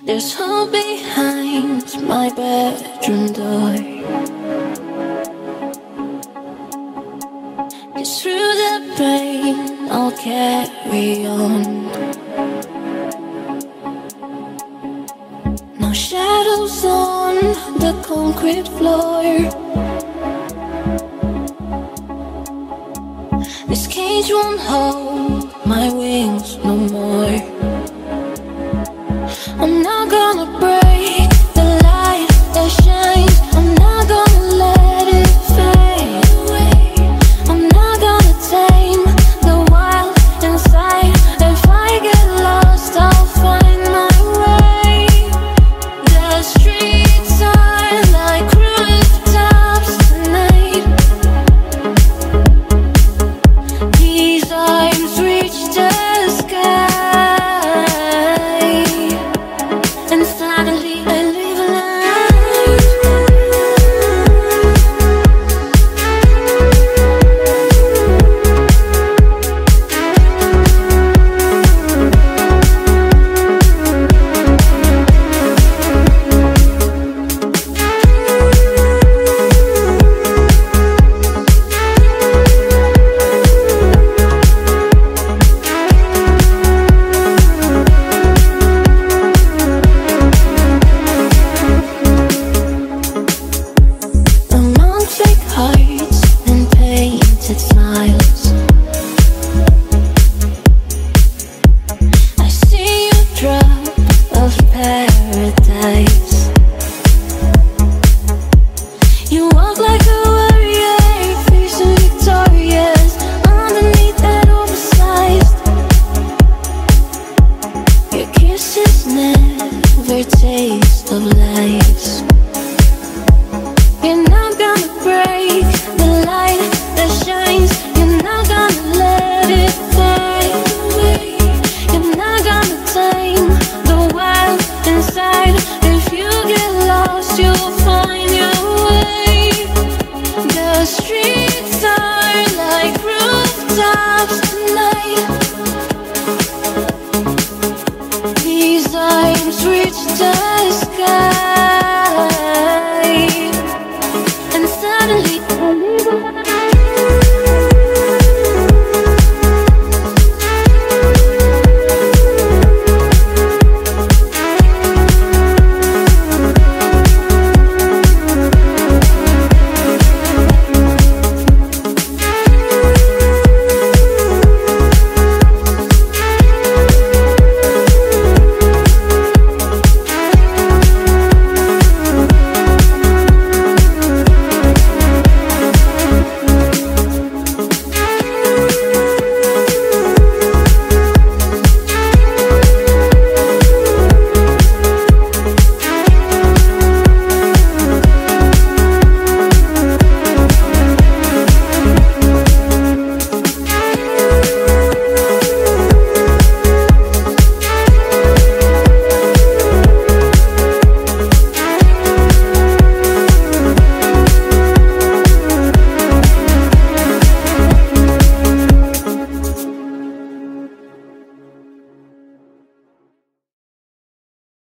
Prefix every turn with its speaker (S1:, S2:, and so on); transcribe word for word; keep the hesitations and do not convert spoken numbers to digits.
S1: There's hope behind my bedroom door. 'Cause through the pain I'll carry on. No shadows on the concrete floor. This cage won't hold my wings no more. I'm not gonna break the light that shines. I'm not gonna let it fade away. I'm not gonna tame the wild inside. If I get lost, I'll find my way. The streets are like rooftops tonight. These arms reach the sky. And suddenly I live a life. Among fake hearts and painted smiles, I see a drop of paradise. You walk like a warrior, facing victorious underneath that oversized. Your kisses never taste of lies. You're not gonna break the light that shines. You're not gonna let it fade away. You're not gonna tame the wild inside. If you get lost, you'll find your way. The streets are like rooftops tonight. These arms reach the sky.